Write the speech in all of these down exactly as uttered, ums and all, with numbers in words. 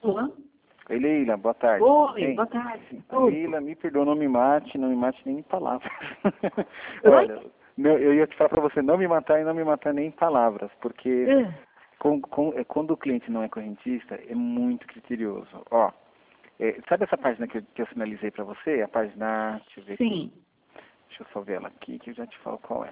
Olá. Oi, Leila, boa tarde. Oi, Bem, boa tarde. Leila, me perdoa, não me mate, não me mate nem em palavras. Oi? Olha, não, eu ia te falar para você não me matar e não me matar nem em palavras, porque É. com, com, é, quando o cliente não é correntista, é muito criterioso. Ó, é, sabe essa página que eu, que eu sinalizei para você? A página, deixa eu ver aqui. Sim. Deixa eu só ver ela aqui, que eu já te falo qual é.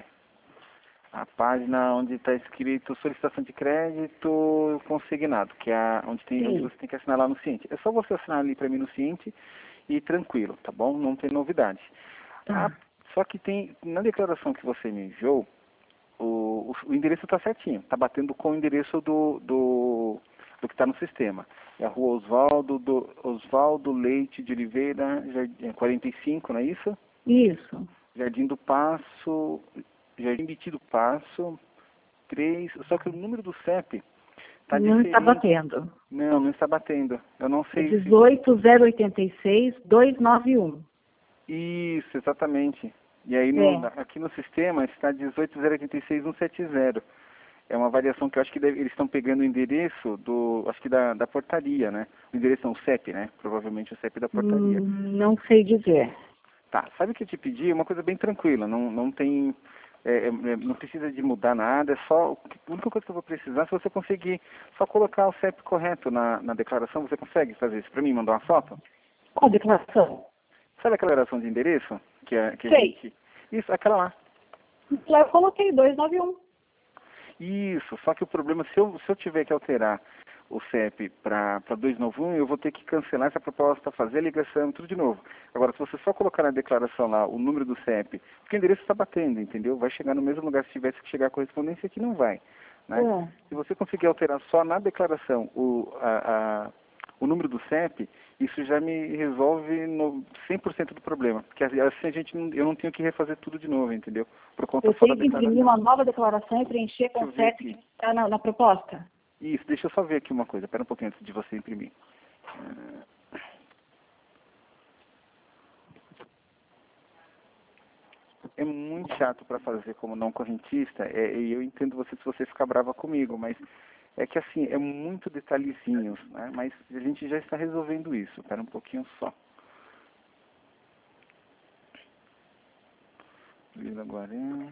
A página onde está escrito solicitação de crédito consignado, que é a, onde, tem, onde Sim. você tem que assinar lá no Ciente. É só você assinar ali para mim no Ciente e tranquilo, tá bom? Não tem novidade. Ah, Tá. só que tem, na declaração que você me enviou, o, o, o endereço está certinho, está batendo com o endereço do, do, do que está no sistema. É a rua Oswaldo, do, Oswaldo Leite de Oliveira, Jardim, quarenta e cinco, não é isso? Isso. Jardim do Passo, Jardim Biti do Passo, três, só que o número do C E P está Não está diferente. batendo. Não, não está batendo. Eu não É sei se... dezoito zero oitenta e seis duzentos e noventa e um. Isso, exatamente. E aí no, É. na- aqui no sistema está dezoito zero oitenta e seis cento e setenta. É uma variação que eu acho que deve- eles estão pegando o endereço do, acho que da, da portaria, né? O endereço não, o C E P, né? Provavelmente o C E P da portaria. Hum, não sei dizer. Tá, sabe o que eu te pedi? É uma coisa bem tranquila, não, não tem, é, é, não precisa de mudar nada, é só, a única coisa que eu vou precisar, se você conseguir só colocar o C E P correto na, na declaração, você consegue fazer isso para mim, mandar uma foto? Qual a declaração? Sabe aquela declaração de endereço? Que, é, que a Sei. gente... Isso, aquela lá. Lá eu coloquei duzentos e noventa e um. Isso, só que o problema, se eu, se eu tiver que alterar o C E P para duzentos e noventa e um, eu vou ter que cancelar essa proposta, fazer a ligação, tudo de novo. Agora, se você só colocar na declaração lá o número do C E P, porque o endereço está batendo, entendeu? Vai chegar no mesmo lugar se tivesse que chegar a correspondência, aqui não vai. Né? É. Se você conseguir alterar só na declaração o, a, a, o número do C E P, isso já me resolve no cem por cento do problema. Porque assim a gente não, eu não tenho que refazer tudo de novo, entendeu? Por conta Eu só da tenho que imprimir declaração. uma nova declaração e preencher Deixa com eu o ver C E P aqui. que está na, na proposta. Isso, deixa eu só ver aqui uma coisa. Espera um pouquinho antes de você imprimir. Ah, É muito chato para fazer como não correntista, é, e eu entendo você se você ficar brava comigo, mas é que assim, é muito detalhezinhos, né? Mas a gente já está resolvendo isso. Espera um pouquinho só. Vila Guarani.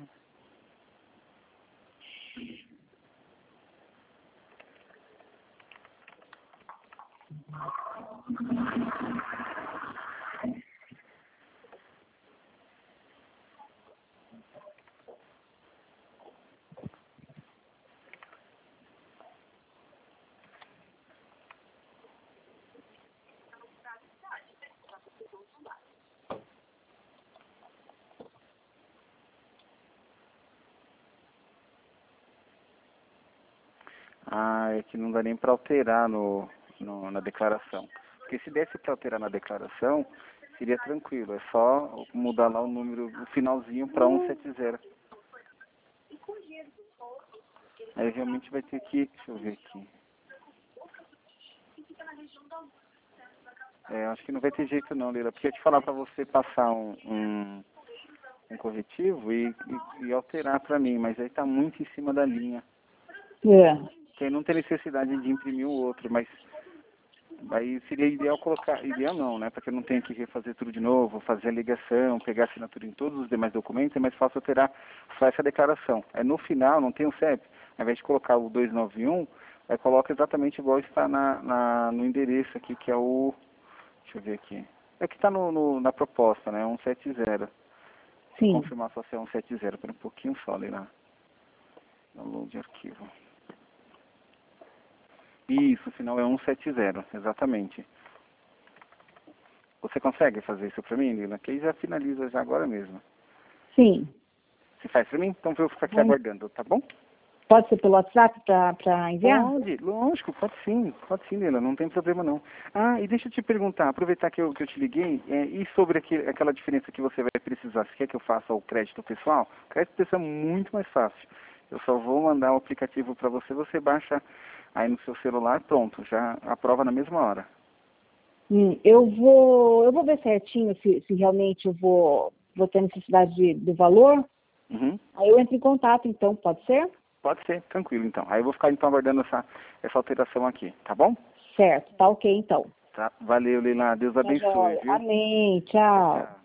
Ah, é que não dá nem para alterar no, no, na declaração. Porque se desse para alterar na declaração, seria tranquilo. É só mudar lá o número, o finalzinho para cento e setenta. Aí realmente vai ter que... Deixa eu ver aqui. É, acho que não vai ter jeito não, Leila. Porque eu ia te falar para você passar um, um, um corretivo e, e, e alterar para mim. Mas aí está muito em cima da linha. É. Que aí não tem necessidade de imprimir o outro, mas... Aí seria ideal colocar, ideal não, né? Porque eu não tenho que refazer tudo de novo, fazer a ligação, pegar a assinatura em todos os demais documentos, é mais fácil alterar só essa declaração. Aí no final, não tem o C E P, ao invés de colocar o duzentos e noventa e um, aí coloca exatamente igual está na, na, no endereço aqui, que é o, deixa eu ver aqui, é que está no, no, na proposta, né? cento e setenta. Deixa eu Sim. confirmar só se é cento e setenta, para um pouquinho só, ali lá. Download de arquivo. Isso, o final é cento e setenta, exatamente. Você consegue fazer isso para mim, Lila? Que aí já finaliza já agora mesmo. Sim. Você faz para mim? Então eu vou ficar aqui Vamos. aguardando, tá bom? Pode ser pelo WhatsApp para enviar? Pode, lógico, pode sim, pode sim, Lila, não tem problema não. Ah, e deixa eu te perguntar, aproveitar que eu, que eu te liguei, é, e sobre aquele, aquela diferença que você vai precisar, você quer que eu faça o crédito pessoal? O crédito pessoal é muito mais fácil. Eu só vou mandar o aplicativo para você, você baixa aí no seu celular, pronto, já aprova na mesma hora. Hum, eu vou, eu vou ver certinho se, se realmente eu vou, vou ter necessidade de, do valor. Uhum. Aí eu entro em contato, então, pode ser? Pode ser, tranquilo então. Aí eu vou ficar então aguardando essa, essa alteração aqui, tá bom? Certo, tá ok então. Tá? Valeu, Leila. Deus Tá abençoe, joia. viu? Amém, tchau. Tchau.